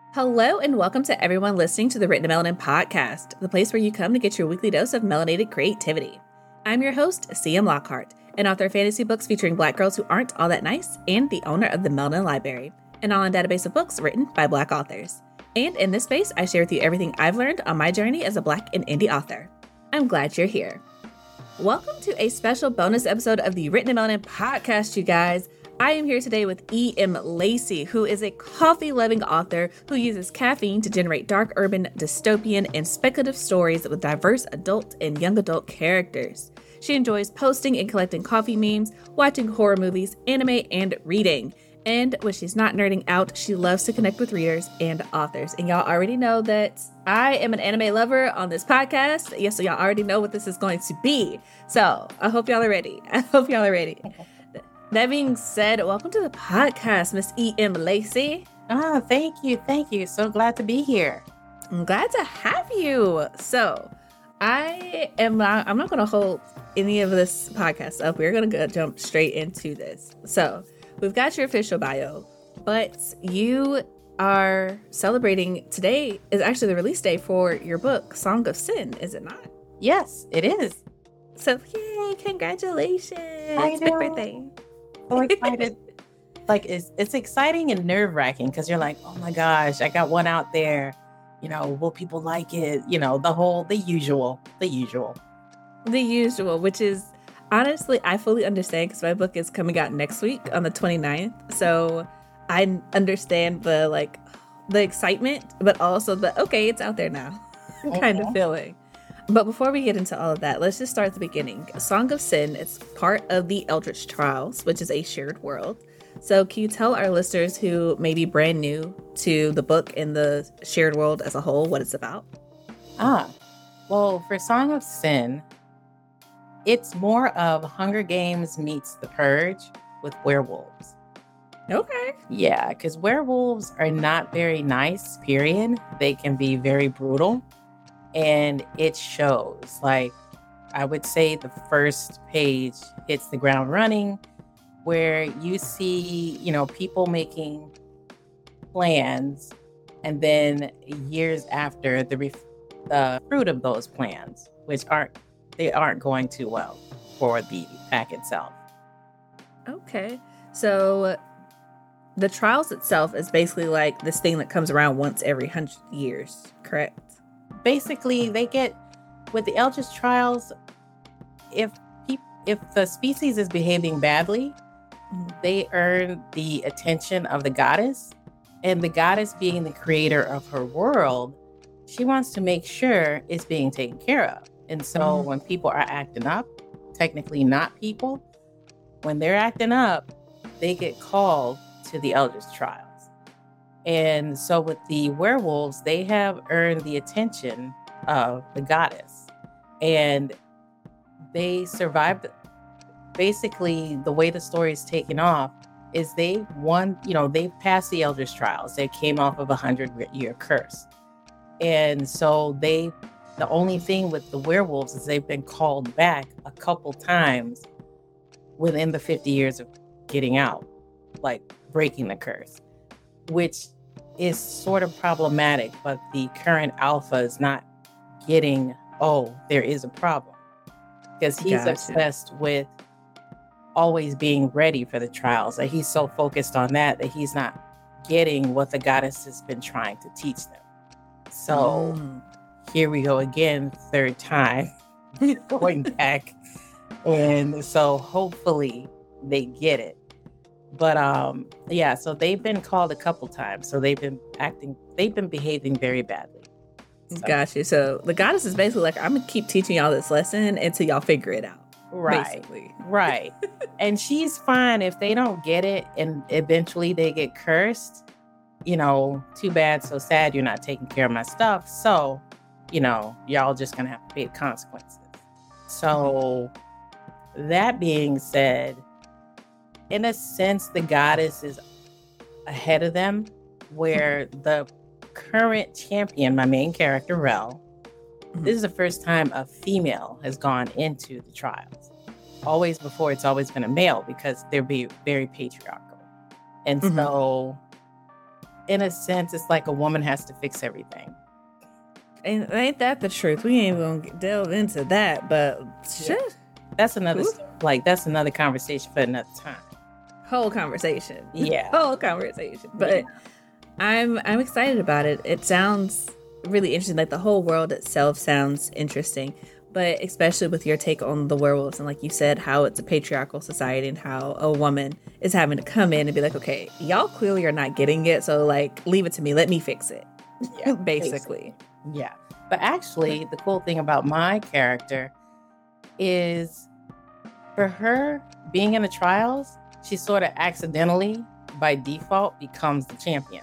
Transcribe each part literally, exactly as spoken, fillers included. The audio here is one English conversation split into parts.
Hello and welcome to everyone listening to the Written to Melanin podcast, the place where you come to get your weekly dose of melanated creativity. I'm your host, C M Lockhart, an author of fantasy books featuring Black girls who aren't all that nice, and the owner of the Melanin Library, an online database of books written by Black authors. And in this space, I share with you everything I've learned on my journey as a Black and indie author. I'm glad you're here. Welcome to a special bonus episode of the Written to Melanin podcast, you guys. I am here today with E M. Lacy, who is a coffee-loving author who uses caffeine to generate dark, urban, dystopian, and speculative stories with diverse adult and young adult characters. She enjoys posting and collecting coffee memes, watching horror movies, anime, and reading. And when she's not nerding out, she loves to connect with readers and authors. And y'all already know that I am an anime lover on this podcast. Yes, so y'all already know what this is going to be. So I hope y'all are ready. I hope y'all are ready. That being said, welcome to the podcast, Miss E M. Lacy. Ah, thank you. Thank you. So glad to be here. I'm glad to have you. So I am not, I'm not going to hold any of this podcast up. We're going to jump straight into this. So we've got your official bio, but you are celebrating today is actually the release day for your book, Song of Sin, is it not? Yes, it is. So yay, congratulations. I know. Happy birthday. So excited. Like it's it's exciting and nerve-wracking because you're like, oh my gosh, I got one out there. You know, will people like it? You know, the whole, the usual, the usual. The usual, which is honestly, I fully understand because my book is coming out next week on the twenty-ninth. So I understand the like the excitement, but also the, okay, it's out there now kind of feeling. But before we get into all of that, let's just start at the beginning. Song of Sin is part of the Eldritch Trials, which is a shared world. So can you tell our listeners who may be brand new to the book and the shared world as a whole what it's about? Ah, well, for Song of Sin, it's more of Hunger Games meets The Purge with werewolves. Okay. Yeah, because werewolves are not very nice, period. They can be very brutal. And it shows. Like, I would say the first page hits the ground running, where you see, you know, people making plans, and then years after, the ref- the fruit of those plans, which aren't they aren't going too well for the pack itself. Okay, so the trials itself is basically like this thing that comes around once every hundred years, correct? Basically, they get, with the Eldritch Trials, if pe- if the species is behaving badly, they earn the attention of the goddess. And the goddess, being the creator of her world, she wants to make sure it's being taken care of. And so mm-hmm. when people are acting up, technically not people, when they're acting up, they get called to the Eldritch Trials. And so with the werewolves, they have earned the attention of the goddess, and they survived. Basically, the way the story is taken off is they won, you know, they passed the Eldritch Trials. They came off of a hundred year curse. And so they, the only thing with the werewolves is they've been called back a couple times within the fifty years of getting out, like breaking the curse, which is sort of problematic, but the current alpha is not getting, oh, there is a problem. Because he's gotcha. obsessed with always being ready for the trials. Like he's so focused on that that he's not getting what the goddess has been trying to teach them. So mm. here we go again, third time, going back. And so hopefully they get it. But um, yeah, so they've been called a couple times. So they've been acting, they've been behaving very badly. So. Gotcha. So the goddess is basically like, I'm going to keep teaching y'all this lesson until y'all figure it out. Right. Basically. Right. And she's fine if they don't get it and eventually they get cursed. You know, too bad, so sad you're not taking care of my stuff. So, you know, y'all just going to have to pay the consequences. So that being said, in a sense, the goddess is ahead of them, where the current champion, my main character, Rel, mm-hmm. this is the first time a female has gone into the trials. Always before, it's always been a male because they're be very patriarchal. And mm-hmm. so in a sense, it's like a woman has to fix everything. And ain't that the truth? We ain't even gonna delve into that, but yeah. shit. That's another, Ooh. like, that's another conversation for another time. Whole conversation. Yeah. Whole conversation. But yeah. I'm, I'm excited about it. It sounds really interesting. Like the whole world itself sounds interesting, but especially with your take on the werewolves and like you said, how it's a patriarchal society and how a woman is having to come in and be like, okay, y'all clearly are not getting it. So like, leave it to me. Let me fix it. Yeah, basically. basically. Yeah. But actually, the cool thing about my character is for her being in the trials, she sort of accidentally, by default, becomes the champion.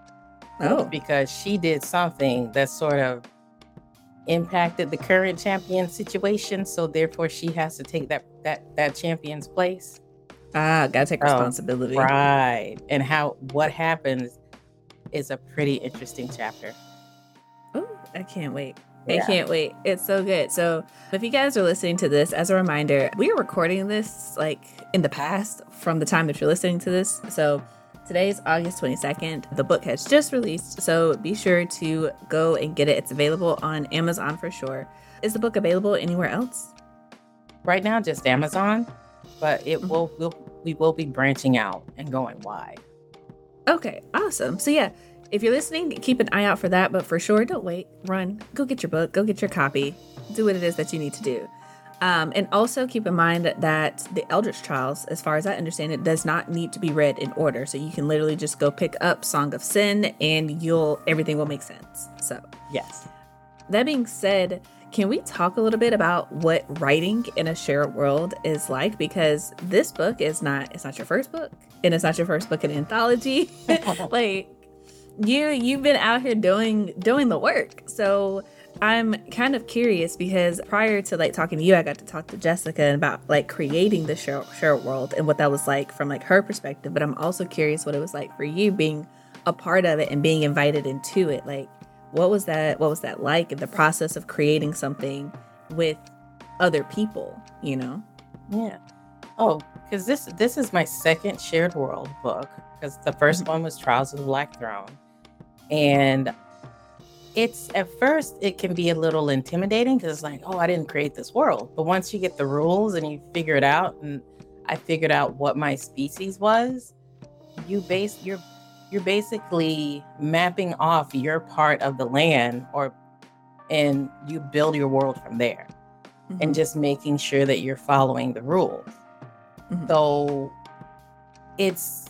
Oh. Because she did something that sort of impacted the current champion situation. So therefore, she has to take that that, that champion's place. Ah, gotta take responsibility. Oh, right. And how what happens is a pretty interesting chapter. Oh, I can't wait. Yeah. I can't wait. It's so good. So if you guys are listening to this, as a reminder, we are recording this like in the past from the time that you're listening to this. So today is August twenty-second. The book has just released, so be sure to go and get it. It's available on Amazon for sure. Is the book available anywhere else? Right now, just Amazon, but it mm-hmm. will we'll, we will be branching out and going wide. Okay, awesome. So yeah, if you're listening, keep an eye out for that, but for sure, don't wait. Run. Go get your book. Go get your copy. Do what it is that you need to do. Um, and also keep in mind that the Eldritch Trials, as far as I understand it, does not need to be read in order. So you can literally just go pick up Song of Sin and you'll everything will make sense. So yes. That being said, can we talk a little bit about what writing in a shared world is like? Because this book is not, it's not your first book and it's not your first book in anthology. Like you, you've been out here doing, doing the work. So I'm kind of curious because prior to like talking to you, I got to talk to Jessica about like creating the shared, shared world and what that was like from like her perspective. But I'm also curious what it was like for you being a part of it and being invited into it. Like, what was that? What was that like in the process of creating something with other people? You know? Yeah. Oh, because this this is my second shared world book. Because the first mm-hmm. one was Trials of the Black Throne, and it's at first it can be a little intimidating because it's like, oh, I didn't create this world. But once you get the rules and you figure it out, and I figured out what my species was, you base you're you're basically mapping off your part of the land, or and you build your world from there, mm-hmm. and just making sure that you're following the rules. Mm-hmm. So it's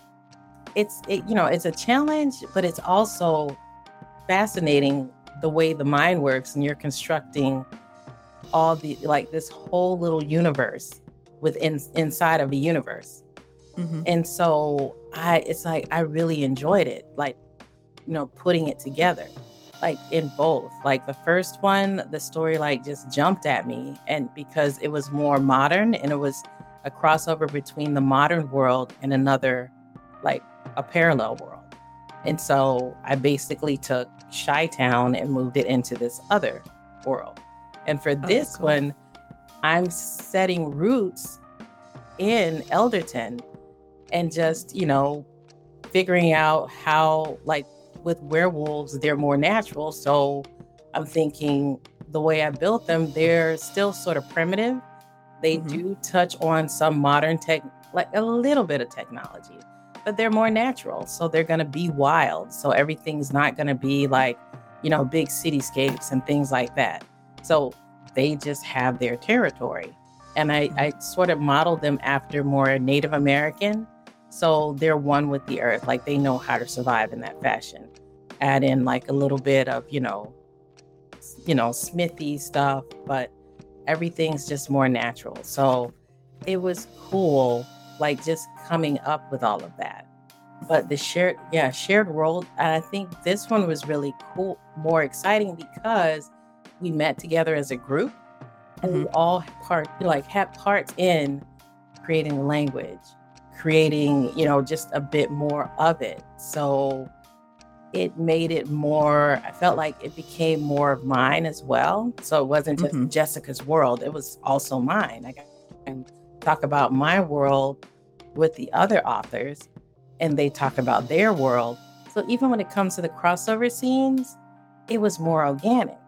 it's it, you know it's a challenge, but it's also fascinating the way the mind works, and you're constructing all the like this whole little universe within inside of a universe. Mm-hmm. And so I it's like I really enjoyed it, like, you know, putting it together, like in both. Like the first one, the story like just jumped at me, and because it was more modern and it was a crossover between the modern world and another, like a parallel world. And so I basically took Chi-Town and moved it into this other world. And for this oh, cool. one, I'm setting roots in Elderton and just, you know, figuring out how, like with werewolves, they're more natural. So I'm thinking the way I built them, they're still sort of primitive. They mm-hmm. do touch on some modern tech, like a little bit of technology, but they're more natural. So they're going to be wild. So everything's not going to be like, you know, big cityscapes and things like that. So they just have their territory. And I, I sort of modeled them after more Native American. So they're one with the earth. Like they know how to survive in that fashion. Add in like a little bit of, you know, you know, smithy stuff, but everything's just more natural. So it was cool, like just coming up with all of that. But the shared, yeah, shared world. And I think this one was really cool, more exciting because we met together as a group and mm-hmm. we all part, like had parts in creating the language, creating, you know, just a bit more of it. So it made it more, I felt like it became more of mine as well. So it wasn't just mm-hmm. Jessica's world, it was also mine. I can talk about my world with the other authors and they talk about their world. So even when it comes to the crossover scenes, it was more organic.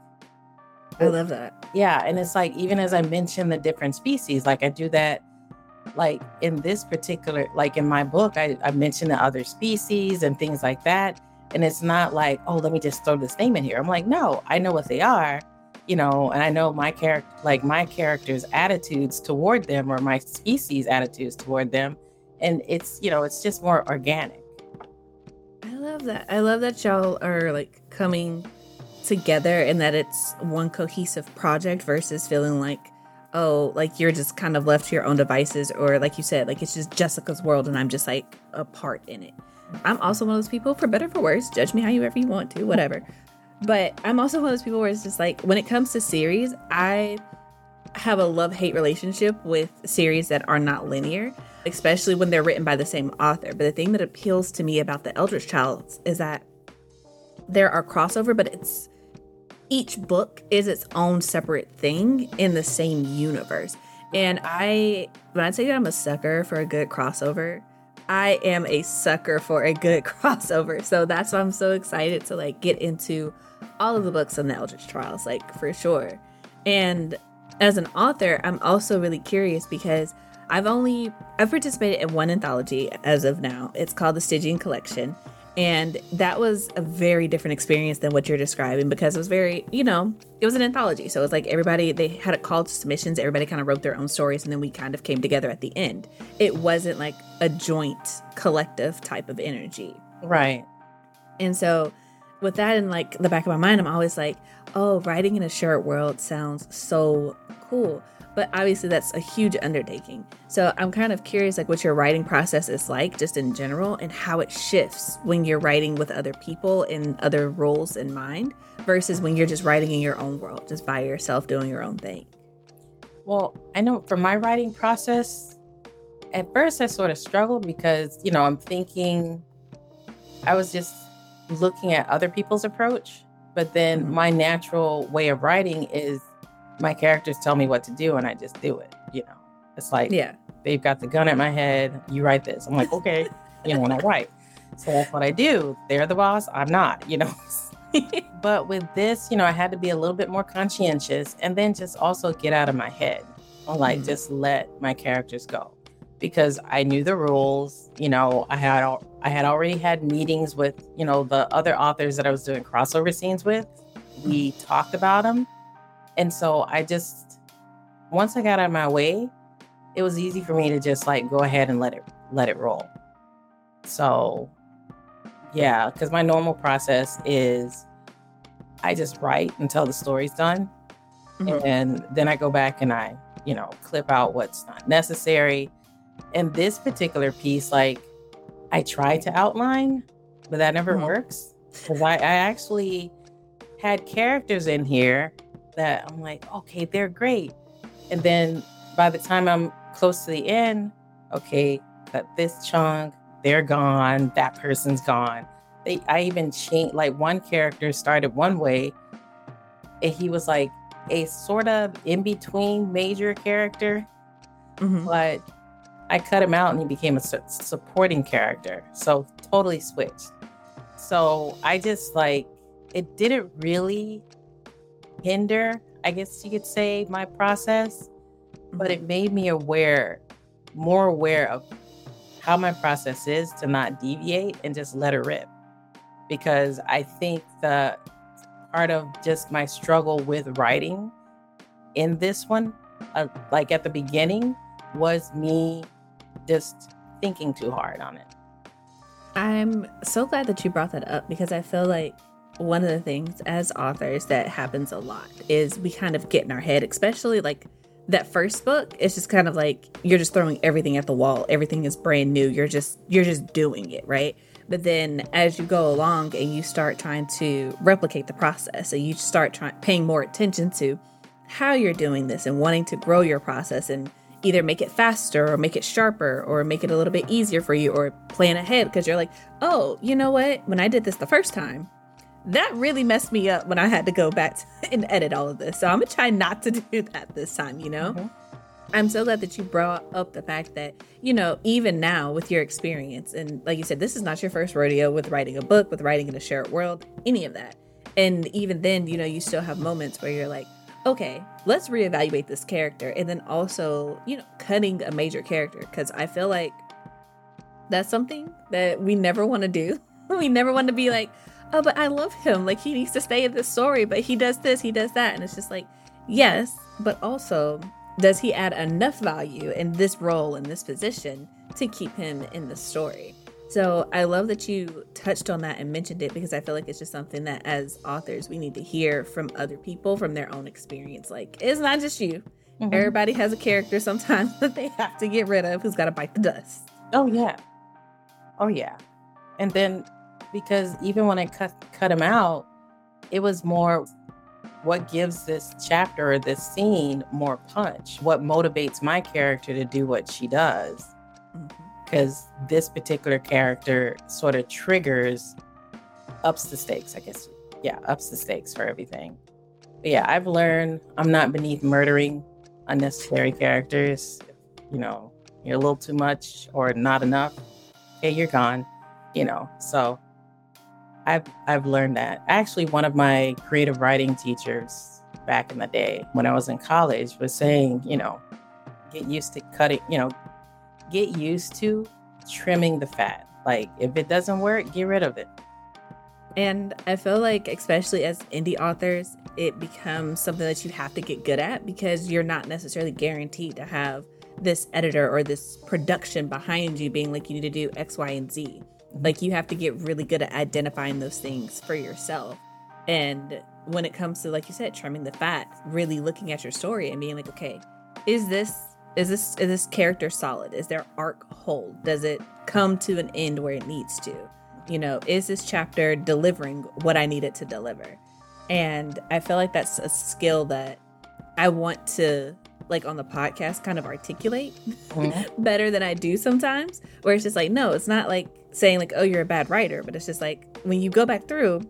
I love that. Yeah. And it's like, even as I mentioned the different species, like I do that, like in this particular, like in my book, I, I mentioned the other species and things like that. And it's not like, oh, let me just throw this name in here. I'm like, no, I know what they are, you know, and I know my character, like my character's attitudes toward them, or my species attitudes toward them. And it's, you know, it's just more organic. I love that. I love that y'all are like coming together and that it's one cohesive project versus feeling like, oh, like you're just kind of left to your own devices, or like you said, like it's just Jessica's world and I'm just like a part in it. I'm also one of those people, for better or for worse, judge me however you want to, whatever. But I'm also one of those people where it's just like, when it comes to series, I have a love-hate relationship with series that are not linear, especially when they're written by the same author. But the thing that appeals to me about the Eldritch Child is that there are crossover, but it's each book is its own separate thing in the same universe. And I, when I say that I'm a sucker for a good crossover, I am a sucker for a good crossover. So that's why I'm so excited to like get into all of the books on the Eldritch Trials, like for sure. And as an author, I'm also really curious because I've only, I've participated in one anthology as of now. It's called the Stygian Collection. And that was a very different experience than what you're describing, because it was very, you know, it was an anthology. So it was like everybody, they had a call to submissions. Everybody kind of wrote their own stories, and then we kind of came together at the end. It wasn't like a joint collective type of energy. Right. And so with that in like the back of my mind, I'm always like, oh, writing in a shared world sounds so cool. But obviously that's a huge undertaking. So I'm kind of curious, like what your writing process is like just in general, and how it shifts when you're writing with other people and other roles in mind versus when you're just writing in your own world, just by yourself doing your own thing. Well, I know for my writing process, at first I sort of struggled because, you know, I'm thinking, I was just looking at other people's approach. But then mm-hmm. my natural way of writing is my characters tell me what to do and I just do it. You know, it's like, yeah, they've got the gun at my head. You write this. I'm like, okay, you know, when I write. So that's what I do. They're the boss. I'm not, you know. But with this, you know, I had to be a little bit more conscientious and then just also get out of my head. Like, mm-hmm. just let my characters go. Because I knew the rules, you know, I had I had already had meetings with, you know, the other authors that I was doing crossover scenes with. We talked about them. And so I just, once I got out of my way, it was easy for me to just like go ahead and let it let it roll. So, yeah, because my normal process is I just write until the story's done. Mm-hmm. And then I go back and I, you know, clip out what's not necessary. And this particular piece, like, I try to outline, but that never mm-hmm. works. Because I, I actually had characters in here that I'm like, okay, they're great. And then by the time I'm close to the end, okay, cut this chunk, they're gone, that person's gone. They, I even changed, like one character started one way, and he was like a sort of in-between major character, mm-hmm. but I cut him out and he became a su- supporting character. So totally switched. So I just like, it didn't really hinder, I guess you could say, my process, but it made me aware, more aware of how my process is to not deviate and just let it rip. Because I think the part of just my struggle with writing in this one, uh, like at the beginning, was me just thinking too hard on it. I'm so glad that you brought that up, because I feel like one of the things as authors that happens a lot is we kind of get in our head, especially like that first book. It's just kind of like you're just throwing everything at the wall. Everything is brand new. You're just you're just doing it, right? But then as you go along and you start trying to replicate the process, and you start trying paying more attention to how you're doing this and wanting to grow your process and either make it faster or make it sharper or make it a little bit easier for you, or plan ahead because you're like, oh, you know what? When I did this the first time, that really messed me up when I had to go back and edit all of this. So I'm going to try not to do that this time, you know? Mm-hmm. I'm so glad that you brought up the fact that, you know, even now with your experience, and like you said, this is not your first rodeo with writing a book, with writing in a shared world, any of that. And even then, you know, you still have moments where you're like, okay, let's reevaluate this character. And then also, you know, cutting a major character, because I feel like that's something that we never want to do. We never want to be like, oh, but I love him. Like, he needs to stay in this story, but he does this, he does that. And it's just like, yes, but also, does he add enough value in this role, in this position, to keep him in the story? So I love that you touched on that and mentioned it, because I feel like it's just something that as authors, we need to hear from other people, from their own experience. Like, it's not just you. Mm-hmm. Everybody has a character sometimes that they have to get rid of, who's got to bite the dust. Oh, yeah. Oh, yeah. And then, because even when I cut, cut him out, it was more what gives this chapter or this scene more punch, what motivates my character to do what she does. Because mm-hmm. this particular character sort of triggers, ups the stakes, I guess. Yeah, ups the stakes for everything. But yeah, I've learned I'm not beneath murdering unnecessary characters. You know, you're a little too much or not enough, okay, you're gone. You know, so I've I've learned that. Actually, one of my creative writing teachers back in the day when I was in college was saying, you know, get used to cutting, you know, get used to trimming the fat. Like, if it doesn't work, get rid of it. And I feel like, especially as indie authors, it becomes something that you have to get good at, because you're not necessarily guaranteed to have this editor or this production behind you being like, you need to do X, Y, and Z. Like, you have to get really good at identifying those things for yourself. And when it comes to, like you said, trimming the fat, really looking at your story and being like, okay, is this is this is this character solid? Is their arc whole? Does it come to an end where it needs to? You know, is this chapter delivering what I need it to deliver? And I feel like that's a skill that I want to, like, on the podcast, kind of articulate mm-hmm. better than I do sometimes, where it's just like, no, it's not like saying like, oh, you're a bad writer, but it's just like, when you go back through,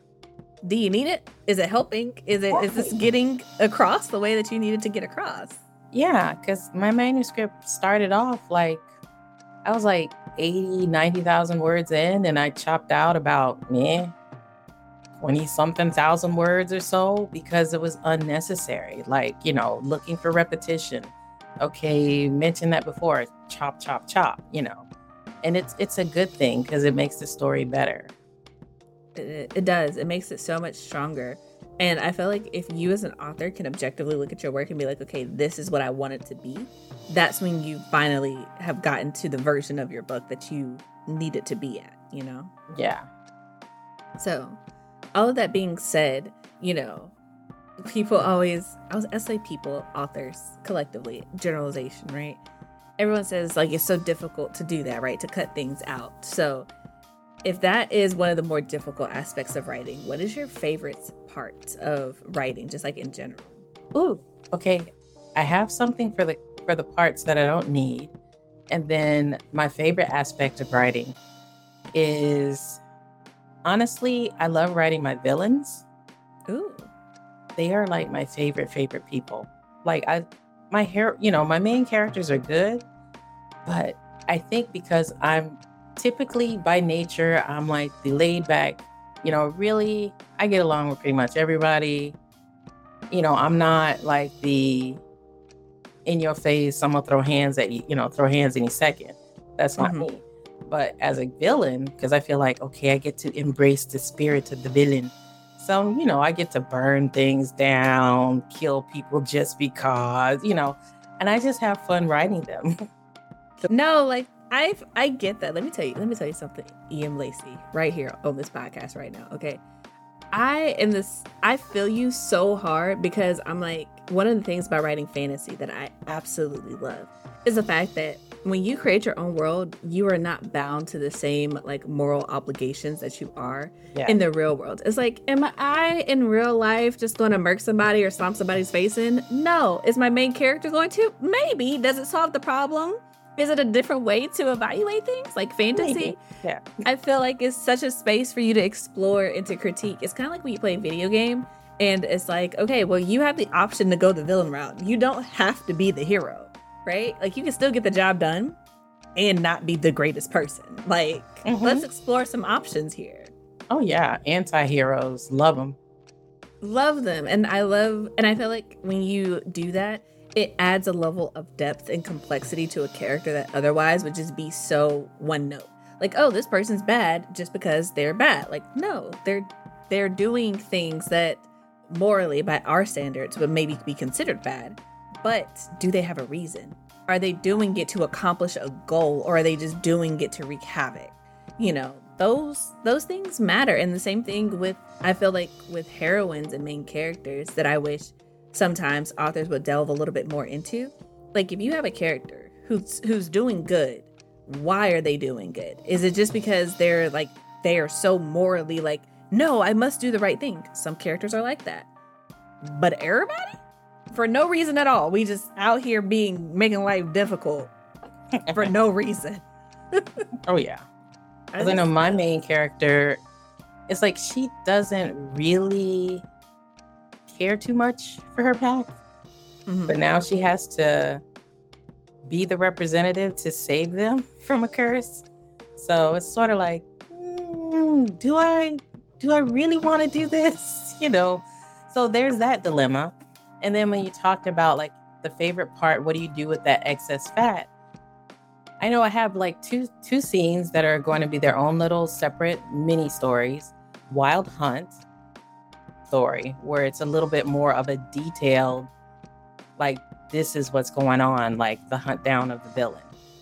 do you need it? Is it helping? Is it, is this getting across the way that you needed to get across? Yeah, because my manuscript started off like, I was like eighty, ninety thousand words in, and I chopped out about, meh, twenty something thousand words or so, because it was unnecessary. Like, you know, looking for repetition. Okay, mentioned that before, chop, chop, chop, you know. And it's it's a good thing, because it makes the story better. It, it does. It makes it so much stronger. And I feel like if you as an author can objectively look at your work and be like, okay, this is what I want it to be, that's when you finally have gotten to the version of your book that you need it to be at, you know? Yeah. So all of that being said, you know, people always, I was I say people, authors, collectively, generalization, right? Everyone says, like, it's so difficult to do that, right? To cut things out. So if that is one of the more difficult aspects of writing, what is your favorite part of writing, just like in general? Ooh, okay. I have something for the for the parts that I don't need. And then my favorite aspect of writing is, honestly, I love writing my villains. Ooh. They are like my favorite, favorite people. Like, I, my hair, you know, my main characters are good, but I think because I'm typically by nature, I'm like the laid back, you know, really, I get along with pretty much everybody. You know, I'm not like the in your face, I'm gonna throw hands at you, you know, throw hands any second. That's not mm-hmm. me. But as a villain, because I feel like, okay, I get to embrace the spirit of the villain. So, you know, I get to burn things down, kill people just because, you know, and I just have fun writing them. No, like, I I get that. Let me tell you, let me tell you something, E M. Lacey, right here on this podcast right now, okay? I am this, I feel you so hard, because I'm like, one of the things about writing fantasy that I absolutely love is the fact that when you create your own world, you are not bound to the same like moral obligations that you are yeah. in the real world. It's like, am I in real life just going to murk somebody or stomp somebody's face in? No. Is my main character going to? Maybe. Does it solve the problem? Is it a different way to evaluate things like fantasy? Maybe. Yeah. I feel like it's such a space for you to explore and to critique. It's kind of like when you play a video game and it's like, okay, well, you have the option to go the villain route. You don't have to be the hero. right? Like, you can still get the job done and not be the greatest person. Like, mm-hmm. let's explore some options here. Oh, yeah. Anti-heroes. Love them. Love them. And I love, and I feel like when you do that, it adds a level of depth and complexity to a character that otherwise would just be so one note. Like, oh, this person's bad just because they're bad. Like, no, they're they're doing things that morally, by our standards, would maybe be considered bad. But do they have a reason? Are they doing it to accomplish a goal, or are they just doing it to wreak havoc? You know, those those things matter. And the same thing with, I feel like, with heroines and main characters that I wish sometimes authors would delve a little bit more into. Like, if you have a character who's who's doing good, why are they doing good? Is it just because they're like, they are so morally like, no, I must do the right thing? Some characters are like that. But everybody? For no reason at all. We just out here being, making life difficult for no reason. Oh, yeah. I, I know my main character, it's like she doesn't really care too much for her pack. Mm-hmm. But now she has to be the representative to save them from a curse. So it's sort of like, mm, do I do I really want to do this? You know, so there's that dilemma. And then when you talked about like the favorite part, what do you do with that excess fat? I know I have like two two scenes that are going to be their own little separate mini stories. Wild Hunt story, where it's a little bit more of a detailed, like, this is what's going on, like the hunt down of the villain.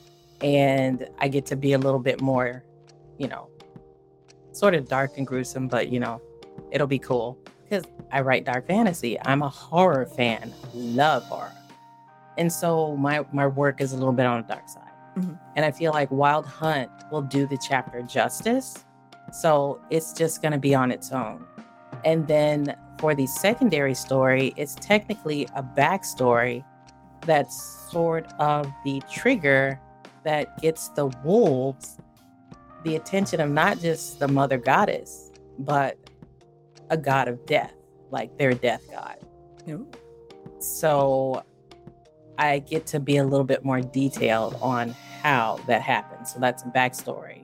And I get to be a little bit more, you know, sort of dark and gruesome, but, you know, it'll be cool because I write dark fantasy. I'm a horror fan, love horror. And so my, my work is a little bit on the dark side. Mm-hmm. And I feel like Wild Hunt will do the chapter justice. So it's just going to be on its own. And then for the secondary story, it's technically a backstory that's sort of the trigger that gets the wolves the attention of not just the mother goddess, but a god of death, like their death god. Ooh. So I get to be a little bit more detailed on how that happened. So that's a backstory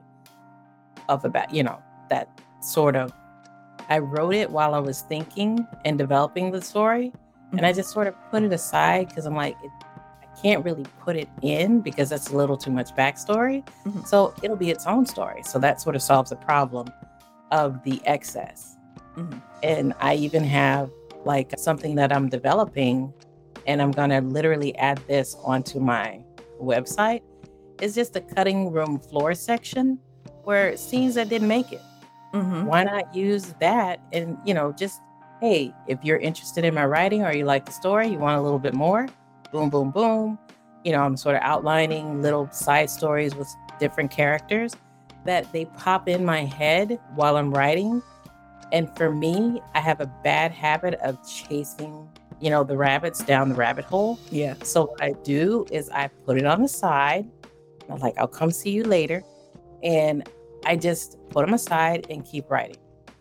of about, you know, that sort of, I wrote it while I was thinking and developing the story. Mm-hmm. And I just sort of put it aside because I'm like, it, I can't really put it in because that's a little too much backstory. Mm-hmm. So it'll be its own story. So that sort of solves the problem of the excess. Mm-hmm. And I even have like something that I'm developing, and I'm going to literally add this onto my website. It's just a cutting room floor section where scenes that didn't make it. Mm-hmm. Why not use that? And, you know, just, hey, if you're interested in my writing or you like the story, you want a little bit more, boom, boom, boom. You know, I'm sort of outlining little side stories with different characters that they pop in my head while I'm writing. And for me, I have a bad habit of chasing, you know, the rabbits down the rabbit hole. Yeah. So what I do is I put it on the side. I'm like, I'll come see you later. And I just put them aside and keep writing.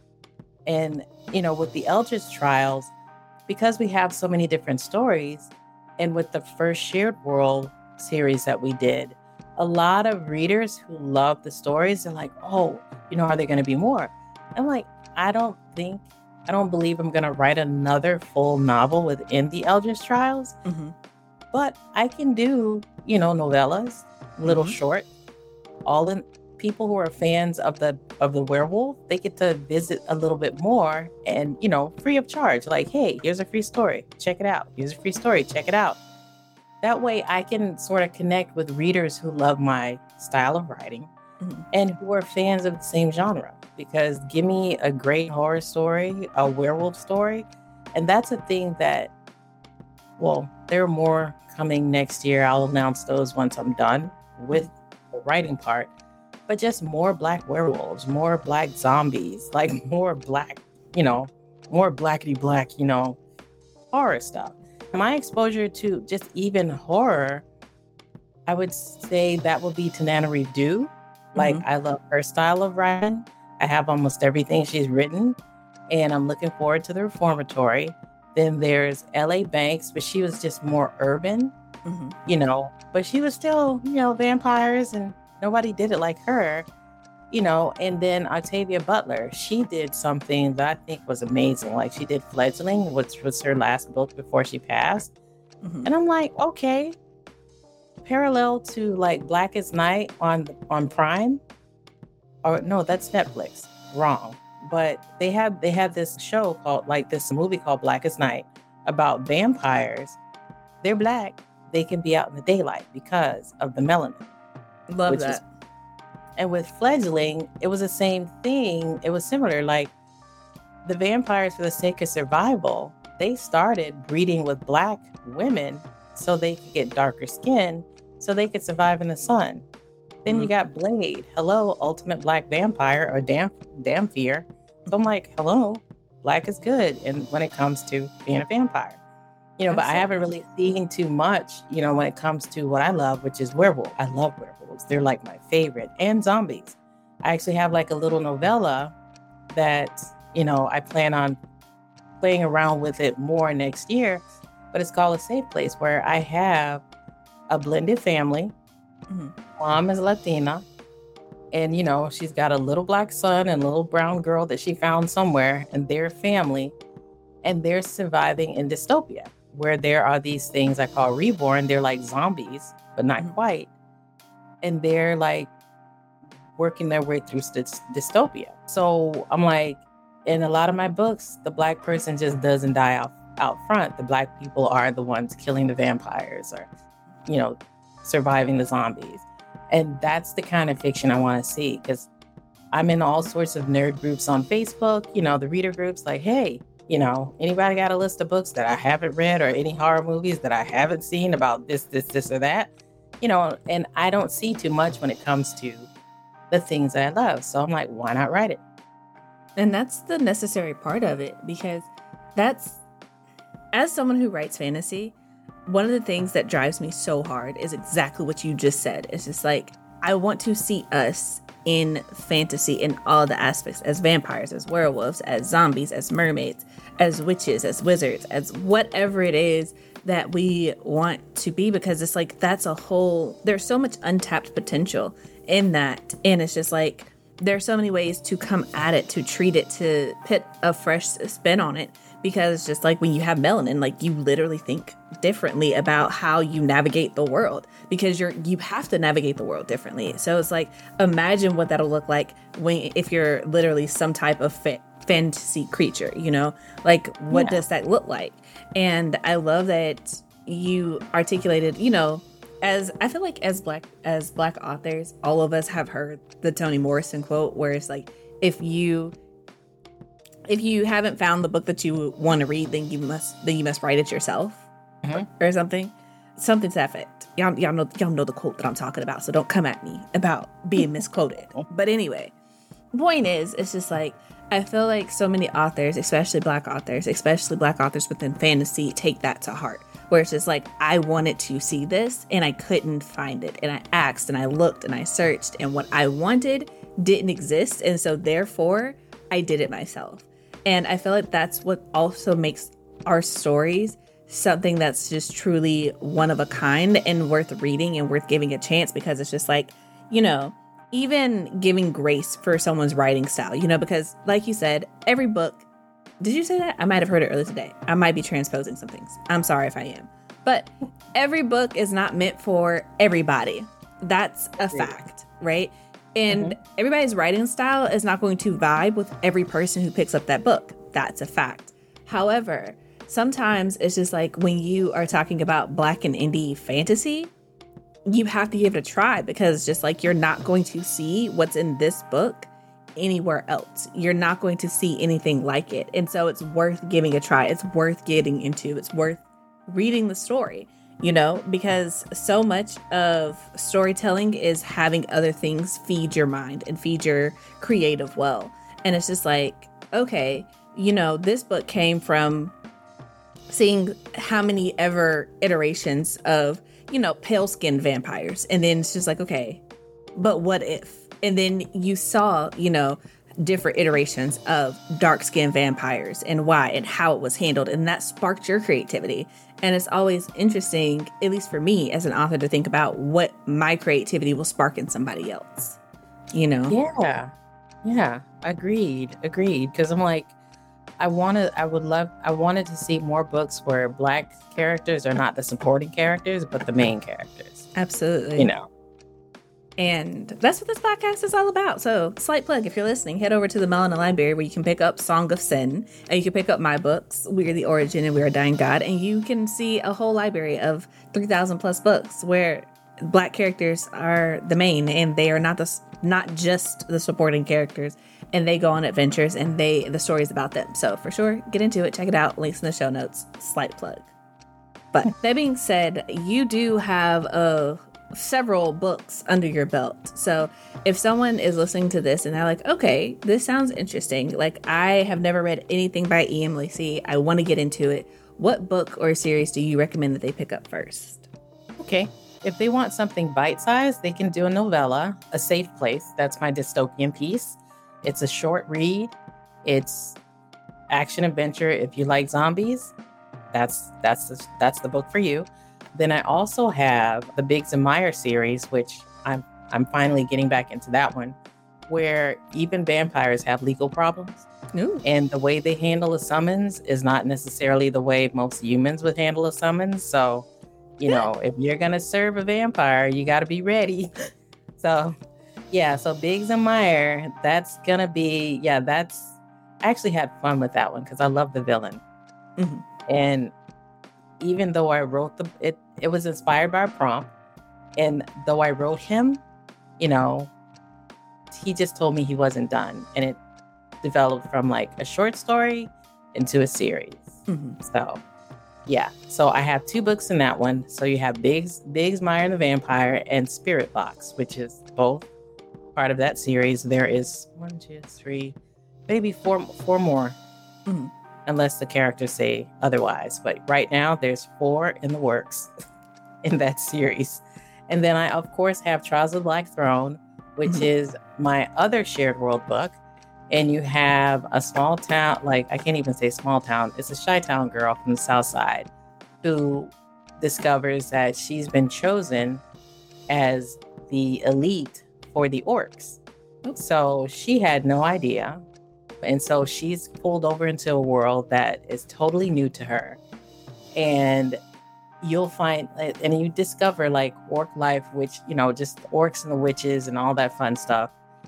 And, you know, with the Eldritch Trials, because we have so many different stories, and with the first Shared World series that we did, a lot of readers who love the stories are like, oh, you know, are there going to be more? I'm like, I don't think, I don't believe I'm going to write another full novel within the Eldritch Trials, mm-hmm. but I can do, you know, novellas, little mm-hmm. short, all in. People who are fans of the of the werewolf, they get to visit a little bit more and, you know, free of charge. Like, hey, here's a free story. Check it out. Here's a free story. Check it out. That way I can sort of connect with readers who love my style of writing mm-hmm. and who are fans of the same genre. Because give me a great horror story, a werewolf story. And that's a thing that, well, there are more coming next year. I'll announce those once I'm done with the writing part. But just more Black werewolves, more Black zombies, like more Black, you know, more blackety black, you know, horror stuff. My exposure to just even horror, I would say that would be to Tananarive Due. Like, mm-hmm. I love her style of writing. I have almost everything she's written, and I'm looking forward to the Reformatory. Then there's L A Banks, but she was just more urban. mm-hmm. you know, but she was still, you know, vampires and nobody did it like her, you know. And then Octavia Butler, she did something that I think was amazing. Like she did Fledgling, which was her last book before she passed. Mm-hmm. And I'm like, okay, parallel to like Blackest Night on on Prime, or no, that's Netflix. Wrong. But they had they had this show called, like this movie called Blackest Night about vampires. They're black. They can be out in the daylight because of the melanin. Love that. Is, and with Fledgling, it was the same thing. It was similar. Like the vampires, for the sake of survival, they started breeding with black women so they could get darker skin, so they could survive in the sun. Then mm-hmm. you got Blade. Hello, ultimate black vampire, or Dam Damphir. So I'm like, hello, black is good. And when it comes to being a vampire, you know, Absolutely. But I haven't really seen too much, you know, when it comes to what I love, which is werewolf. I love werewolves. They're like my favorite. And zombies. I actually have like a little novella that, you know, I plan on playing around with it more next year, but it's called A Safe Place, where I have a blended family. Mm-hmm. Mom is Latina, and, you know, she's got a little black son and a little brown girl that she found somewhere, and their family, and they're surviving in dystopia, where there are these things I call reborn. They're like zombies, but not mm-hmm. quite. And they're like working their way through st- dystopia. So I'm like, in a lot of my books, the black person just doesn't die out, out front. The black people are the ones killing the vampires, or, you know, surviving the zombies. And that's the kind of fiction I want to see, because I'm in all sorts of nerd groups on Facebook, you know, the reader groups, like, hey, you know, anybody got a list of books that I haven't read, or any horror movies that I haven't seen about this, this, this, or that, you know. And I don't see too much when it comes to the things that I love. So I'm like, why not write it? And that's the necessary part of it, because that's, as someone who writes fantasy, one of the things that drives me so hard is exactly what you just said. It's just like, I want to see us in fantasy in all the aspects, as vampires, as werewolves, as zombies, as mermaids, as witches, as wizards, as whatever it is that we want to be, because it's like, that's a whole, there's so much untapped potential in that. And it's just like, there's so many ways to come at it, to treat it, to put a fresh spin on it. Because it's just like, when you have melanin, like, you literally think differently about how you navigate the world, because you're you have to navigate the world differently. So it's like, imagine what that'll look like when if you're literally some type of fa- fantasy creature, you know, like, what yeah. does that look like? And I love that you articulated, you know, as I feel like as black as black authors, all of us have heard the Toni Morrison quote, where it's like, if you If you haven't found the book that you want to read, then you must then you must write it yourself, mm-hmm. or, or something, something to that effect. Y'all, y'all know y'all know the quote that I'm talking about, so don't come at me about being misquoted. But anyway, point is, it's just like, I feel like so many authors, especially black authors, especially black authors within fantasy, take that to heart. Where it's just like, I wanted to see this and I couldn't find it, and I asked and I looked and I searched, and what I wanted didn't exist, and so therefore I did it myself. And I feel like that's what also makes our stories something that's just truly one of a kind and worth reading and worth giving a chance, because it's just like, you know, even giving grace for someone's writing style, you know, because like you said, every book, did you say that? I might have heard it earlier today. I might be transposing some things. I'm sorry if I am. But every book is not meant for everybody. That's a fact, right? And mm-hmm. everybody's writing style is not going to vibe with every person who picks up that book. That's a fact. However, sometimes it's just like, when you are talking about black and indie fantasy, you have to give it a try, because it's just like, you're not going to see what's in this book anywhere else. You're not going to see anything like it. And so it's worth giving a try. It's worth getting into. It's worth reading the story. You know, because so much of storytelling is having other things feed your mind and feed your creative well. And it's just like, okay, you know, this book came from seeing how many ever iterations of, you know, pale skinned vampires. And then it's just like, okay, but what if? And then you saw, you know, different iterations of dark-skinned vampires and why and how it was handled, and that sparked your creativity. And it's always interesting, at least for me as an author, to think about what my creativity will spark in somebody else, you know? Yeah. Yeah. Agreed. Agreed. Because I'm like, I wanted, I would love, I wanted to see more books where Black characters are not the supporting characters, but the main characters. Absolutely. You know? And that's what this podcast is all about. So, slight plug, if you're listening, head over to the Melanin Library where you can pick up Song of Sin, and you can pick up my books, We Are the Origin and We Are Dying God, and you can see a whole library of three thousand plus books where Black characters are the main, and they are not the not just the supporting characters, and they go on adventures, and they the stories about them. So, for sure, get into it, check it out. Links in the show notes. Slight plug. But that being said, you do have a several books under your belt. So if someone is listening to this and they're like, okay, this sounds interesting, like I have never read anything by E M. Lacy, I want to get into it, what book or series do you recommend that they pick up first? Okay. If they want something bite-sized, they can do a novella, A Safe Place. That's my dystopian piece. It's a short read. It's action adventure. If you like zombies, that's that's the, that's the book for you. Then I also have the Biggs and Meyer series, which I'm I'm finally getting back into that one, where even vampires have legal problems. Ooh. And the way they handle a summons is not necessarily the way most humans would handle a summons. So, you know, if you're going to serve a vampire, you got to be ready. So, yeah, so Biggs and Meyer, that's going to be, yeah, that's, I actually had fun with that one because I love the villain. Mm-hmm. And even though I wrote the, it, it was inspired by a prompt. And though I wrote him, you know, he just told me he wasn't done. And it developed from like a short story into a series. Mm-hmm. So, yeah. So I have two books in that one. So you have Biggs, Biggs, Meyer and the Vampire, and Spirit Box, which is both part of that series. There is one, two, three, maybe four, four more. Mm-hmm. Unless the characters say otherwise. But right now, there's four in the works in that series. And then I, of course, have Trials of the Black Throne, which mm-hmm. is my other shared world book. And you have a small town, like, I can't even say small town. It's a Chi-Town girl from the South Side who discovers that she's been chosen as the elite for the orcs. Oops. So she had no idea. And so she's pulled over into a world that is totally new to her. And you'll find, and you discover like orc life, which, you know, just orcs and the witches and all that fun stuff.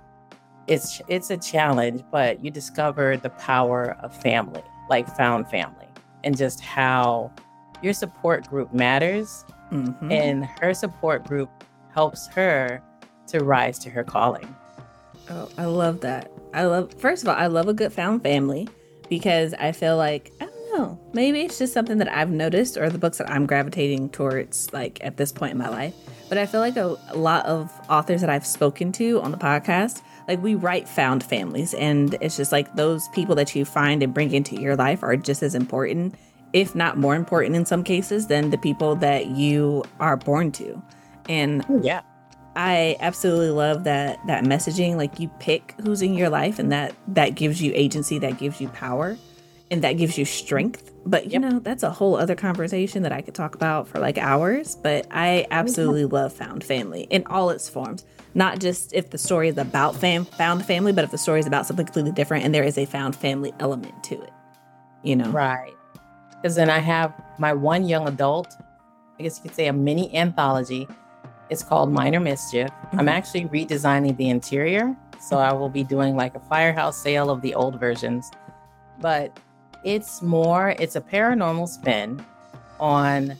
It's it's a challenge, but you discover the power of family, like found family, and just how your support group matters. Mm-hmm. And her support group helps her to rise to her calling. Oh, I love that. I love, first of all, I love a good found family because I feel like, I don't know, maybe it's just something that I've noticed or the books that I'm gravitating towards like at this point in my life. But I feel like a, a lot of authors that I've spoken to on the podcast, like we write found families, and it's just like those people that you find and bring into your life are just as important, if not more important in some cases, than the people that you are born to. And yeah. I absolutely love that that messaging. Like you pick who's in your life, and that that gives you agency, that gives you power, and that gives you strength. But you yep. know, that's a whole other conversation that I could talk about for like hours. But I absolutely love found family in all its forms. Not just if the story is about fam- found family, but if the story is about something completely different and there is a found family element to it. You know, right? Because then I have my one young adult, I guess you could say a mini anthology. It's called Minor Mischief. Mm-hmm. I'm actually redesigning the interior. So I will be doing like a firehouse sale of the old versions. But it's more, it's a paranormal spin on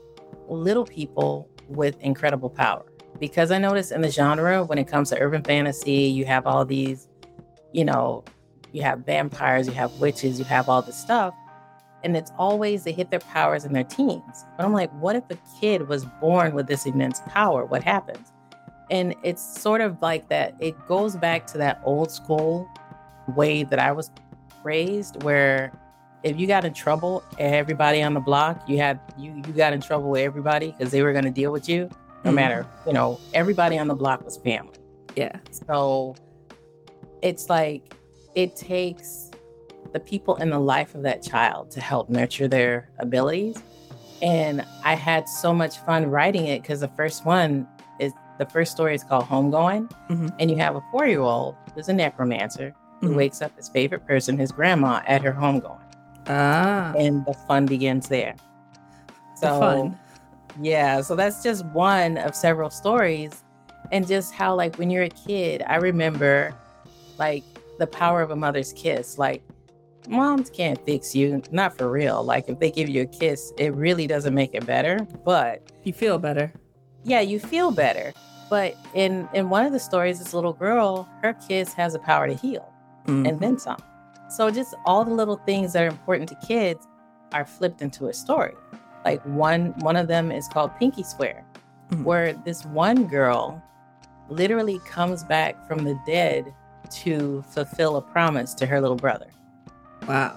little people with incredible power. Because I notice in the genre, when it comes to urban fantasy, you have all these, you know, you have vampires, you have witches, you have all this stuff. And it's always they hit their powers in their teens. But I'm like, what if a kid was born with this immense power? What happens? And it's sort of like that. It goes back to that old school way that I was raised, where if you got in trouble, everybody on the block, you had you you got in trouble with everybody because they were going to deal with you. No mm-hmm. matter, you know, everybody on the block was family. Yeah. So it's like it takes the people in the life of that child to help nurture their abilities. And I had so much fun writing it because the first one is the first story is called Homegoing. Mm-hmm. And you have a four-year-old who's a necromancer who Mhm. wakes up his favorite person, his grandma, at her homegoing. Ah, And the fun begins there. the So, fun. yeah, so that's just one of several stories. And just how, like, when you're a kid, I remember, like, the power of a mother's kiss. Like, moms can't fix you, not for real. Like, if they give you a kiss, it really doesn't make it better. But You feel better. yeah, you feel better. But in in one of the stories, this little girl, her kiss has the power to heal. Mhm. And then some. So just all the little things that are important to kids are flipped into a story. Like one one of them is called Pinky Swear, Mhm. where this one girl literally comes back from the dead to fulfill a promise to her little brother. Wow.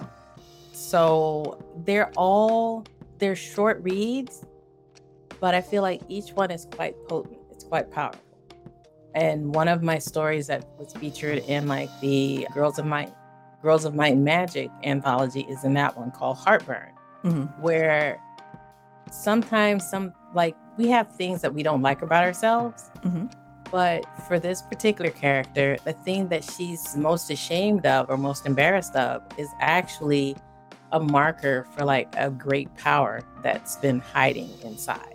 So they're all they're short reads, but I feel like each one is quite potent. It's quite powerful. And one of my stories that was featured in like the Girls of Might, Girls of Might and Magic anthology is in that one called Heartburn, Mhm. where sometimes some like we have things that we don't like about ourselves, Mhm. but for this particular character, the thing that she's most ashamed of or most embarrassed of is actually a marker for like a great power that's been hiding inside.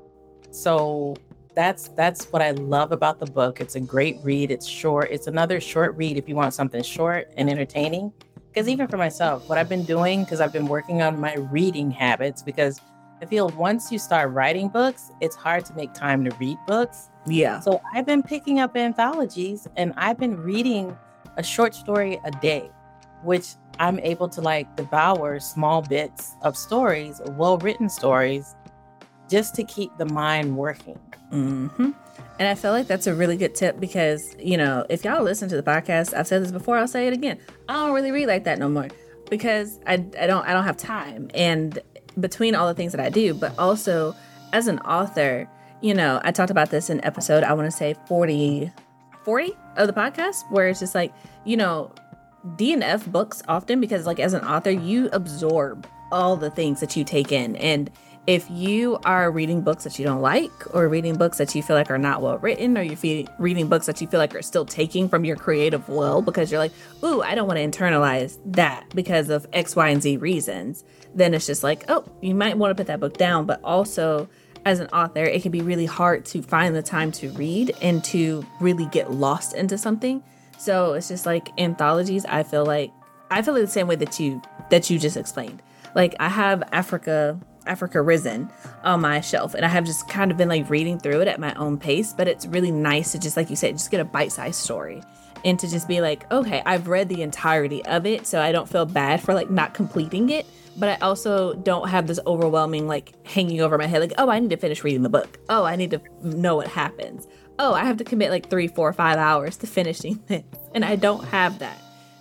So that's that's what I love about the book. It's a great read. It's short. It's another short read if you want something short and entertaining. Because even for myself, what I've been doing, because I've been working on my reading habits, because I feel once you start writing books, it's hard to make time to read books. Yeah. So I've been picking up anthologies and I've been reading a short story a day, which I'm able to like devour small bits of stories, well-written stories, just to keep the mind working. Mm-hmm. And I feel like that's a really good tip because, you know, if y'all listen to the podcast, I've said this before, I'll say it again. I don't really read like that no more because I, I don't I don't have time. And between all the things that I do, but also as an author, you know, I talked about this in episode, I want to say forty, forty of the podcast, where it's just like, you know, D and F books often because like as an author, you absorb all the things that you take in. And if you are reading books that you don't like or reading books that you feel like are not well written, or you're fe- reading books that you feel like are still taking from your creative well because you're like, ooh, I don't want to internalize that because of X, Y, and Z reasons, then it's just like, oh, you might want to put that book down. But also as an author, it can be really hard to find the time to read and to really get lost into something. So it's just like anthologies. I feel like I feel like the same way that you that you just explained. Like I have Africa Africa Risen on my shelf, and I have just kind of been like reading through it at my own pace. But it's really nice to just, like you said, just get a bite-sized story and to just be like, okay, I've read the entirety of it, so I don't feel bad for like not completing it. But I also don't have this overwhelming like hanging over my head, like, oh, I need to finish reading the book. Oh, I need to know what happens. Oh, I have to commit like three, four, five hours to finishing this, and I don't have that.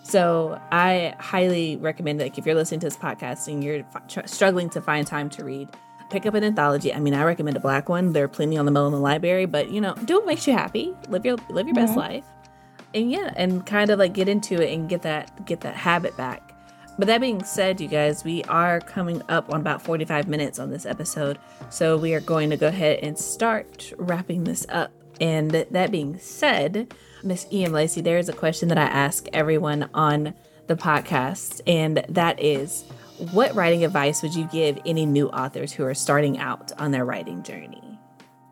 So I highly recommend that like, if you're listening to this podcast and you're f- struggling to find time to read, pick up an anthology. I mean, I recommend a black one. There are plenty on the Melanin Library, but you know, do what makes you happy. Live your live your best Mhm. life, and yeah, and kind of like get into it and get that get that habit back. But that being said, you guys, we are coming up on about forty-five minutes on this episode, so we are going to go ahead and start wrapping this up. And that being said, Miss E M Lacey, there is a question that I ask everyone on the podcast, and that is, what writing advice would you give any new authors who are starting out on their writing journey?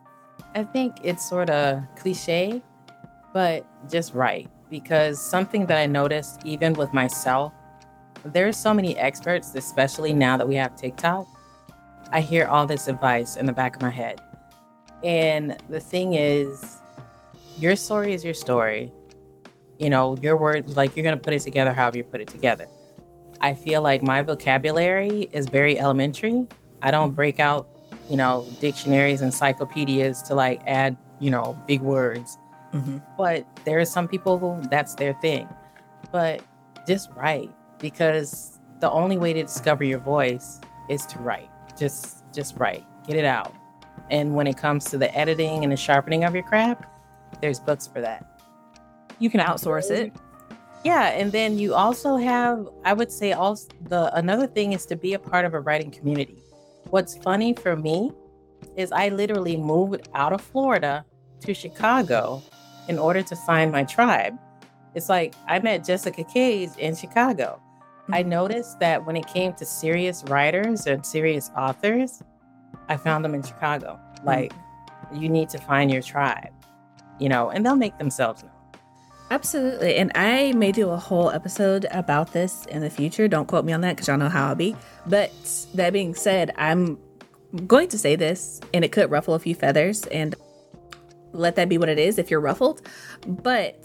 I think it's sort of cliche, but just right. Because something that I noticed even with myself, there's so many experts, especially now that we have TikTok. I hear all this advice in the back of my head. And the thing is, your story is your story. You know, your words, like you're going to put it together however you put it together. I feel like my vocabulary is very elementary. I don't break out, you know, dictionaries, encyclopedias to like add, you know, big words. Mm-hmm. But there are some people who that's their thing. But just write, because the only way to discover your voice is to write. Just, just write, get it out. And when it comes to the editing and the sharpening of your craft, there's books for that. You can outsource it. Yeah, and then you also have, I would say, also the another thing is to be a part of a writing community. What's funny for me is I literally moved out of Florida to Chicago in order to find my tribe. It's like I met Jessica Cage in Chicago. I Mhm. noticed that when it came to serious writers and serious authors, I found them in Chicago. Like, Mhm. you need to find your tribe, you know, and they'll make themselves known. Absolutely. And I may do a whole episode about this in the future. Don't quote me on that because y'all know how I'll be. But that being said, I'm going to say this, and it could ruffle a few feathers, and let that be what it is if you're ruffled. But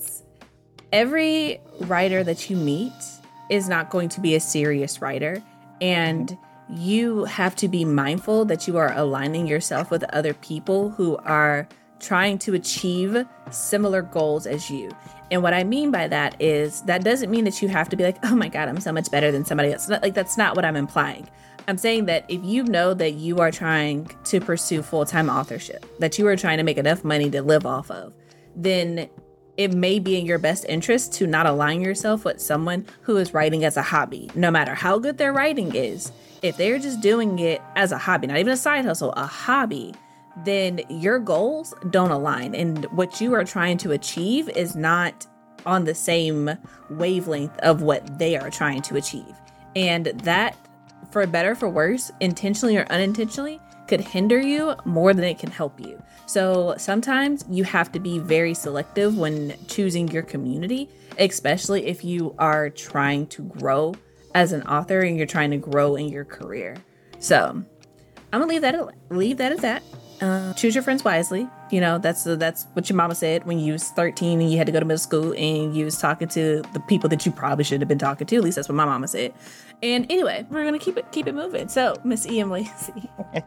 every writer that you meet is not going to be a serious writer. And you have to be mindful that you are aligning yourself with other people who are trying to achieve similar goals as you. And what I mean by that is that doesn't mean that you have to be like, oh my God, I'm so much better than somebody else. Like, that's not what I'm implying. I'm saying that if you know that you are trying to pursue full-time authorship, that you are trying to make enough money to live off of, then it may be in your best interest to not align yourself with someone who is writing as a hobby, no matter how good their writing is. If they're just doing it as a hobby, not even a side hustle, a hobby, then your goals don't align. And what you are trying to achieve is not on the same wavelength of what they are trying to achieve. And that, for better or for worse, intentionally or unintentionally, could hinder you more than it can help you. So sometimes you have to be very selective when choosing your community, especially if you are trying to grow as an author and you're trying to grow in your career. So I'm gonna leave that leave that at that. Uh, choose your friends wisely. You know, that's that's what your mama said when you was thirteen and you had to go to middle school and you was talking to the people that you probably should have been talking to. At least that's what my mama said. And anyway, we're gonna keep it keep it moving. So, Miss E M. Lacey,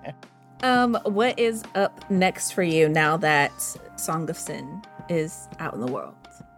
um, what is up next for you now that Song of Sin is out in the world?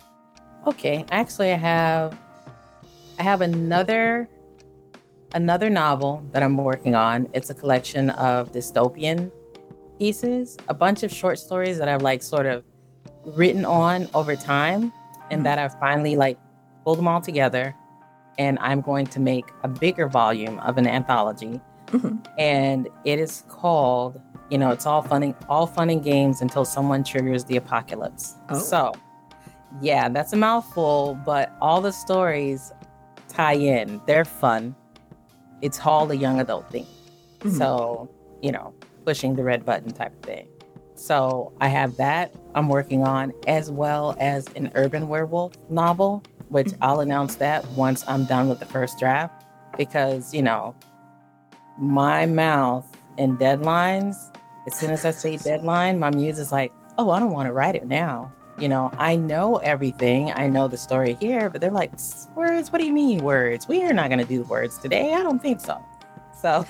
Okay, actually, I have I have another another novel that I'm working on. It's a collection of dystopian pieces, a bunch of short stories that I've like sort of written on over time, and Mhm. that I've finally like pulled them all together. And I'm going to make a bigger volume of an anthology, Mhm. and it is called, you know, it's all fun and all fun and games until someone triggers the apocalypse. Oh. So, yeah, that's a mouthful, but all the stories tie in. They're fun. It's all a young adult thing. Mhm. So, you know, pushing the red button type of thing. So I have that I'm working on, as well as an urban werewolf novel, which Mhm. I'll announce that once I'm done with the first draft, because, you know, my mouth and deadlines, as soon as I say deadline, my muse is like, oh, I don't want to write it now. You know, I know everything. I know the story here, but they're like, words? What do you mean words? We are not going to do words today. I don't think so. So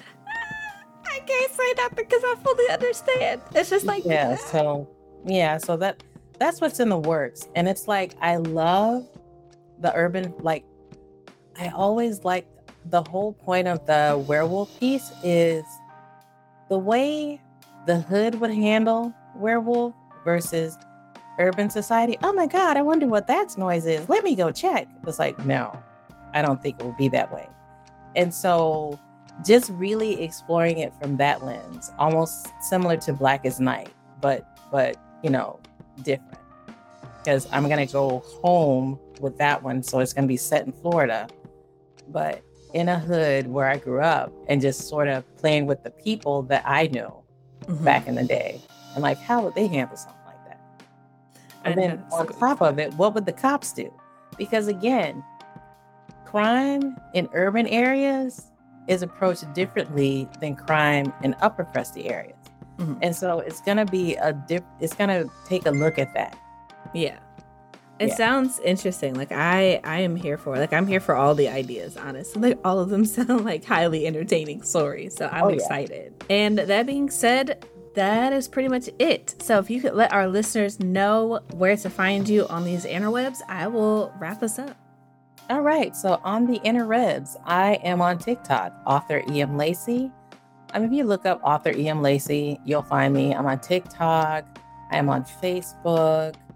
I can't say that because I fully understand. It's just like, yeah, so yeah, so that that's what's in the works. And it's like I love the urban, like I always like the whole point of the werewolf piece is the way the hood would handle werewolf versus urban society. Oh my God, I wonder what that noise is. Let me go check. It's like, no, I don't think it will be that way. And so just really exploring it from that lens, almost similar to Black is Night, but, but you know, different. Because I'm going to go home with that one. So it's going to be set in Florida, but in a hood where I grew up, and just sort of playing with the people that I knew Mhm. back in the day. And like, how would they handle something like that? And I then know. on top of it, what would the cops do? Because again, crime in urban areas is approached differently than crime in upper crusty areas. Mhm. And so it's going to be a dip, it's going to take a look at that. Yeah. It Yeah. sounds interesting. Like I, I am here for. Like I'm here for all the ideas. Honestly, like all of them sound like highly entertaining stories. So I'm Oh, yeah. excited. And that being said, that is pretty much it. So if you could let our listeners know where to find you on these interwebs, I will wrap us up. All right. So on the interwebs, I am on TikTok, author E M. Lacey. I mean, if you look up author E M. Lacey, you'll find me. I'm on TikTok. I am on Facebook.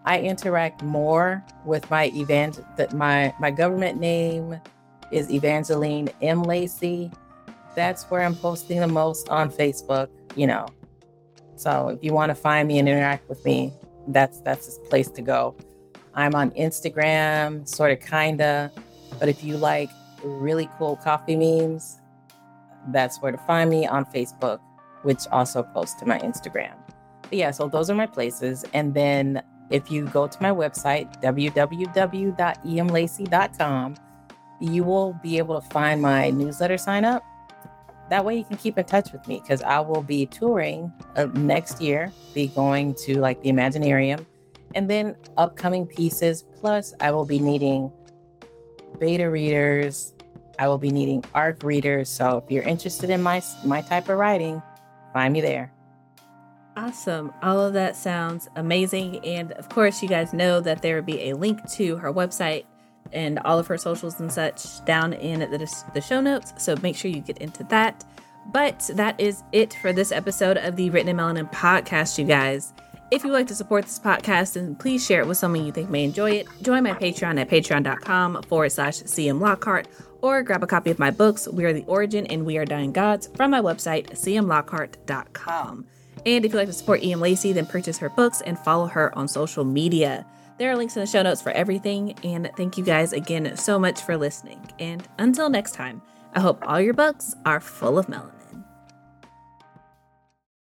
I interact more with my event that my my government name is Evangeline M. Lacey. That's where I'm posting the most on Facebook, you know. So if you want to find me and interact with me, that's that's the place to go. I'm on Instagram, sort of kinda, but if you like really cool coffee memes, that's where to find me on Facebook, which also posts to my Instagram. But yeah, so those are my places. And then if you go to my website, w w w dot e m lacey dot com, you will be able to find my newsletter sign up. That way you can keep in touch with me, because I will be touring uh, next year, be going to like the Imaginarium, and then upcoming pieces. Plus, I will be needing beta readers. I will be needing ARC readers. So if you're interested in my my type of writing, find me there. Awesome. All of that sounds amazing. And of course, you guys know that there will be a link to her website and all of her socials and such down in the, the show notes. So make sure you get into that. But that is it for this episode of the Written in Melanin podcast, you guys. If you'd like to support this podcast, then please share it with someone you think may enjoy it. Join my Patreon at patreon.com forward slash CM Lockhart, or grab a copy of my books, We Are the Origin and We Are Dying Gods, from my website, c m lockhart dot com. And if you'd like to support E M. Lacey, then purchase her books and follow her on social media. There are links in the show notes for everything. And thank you guys again so much for listening. And until next time, I hope all your books are full of melanin.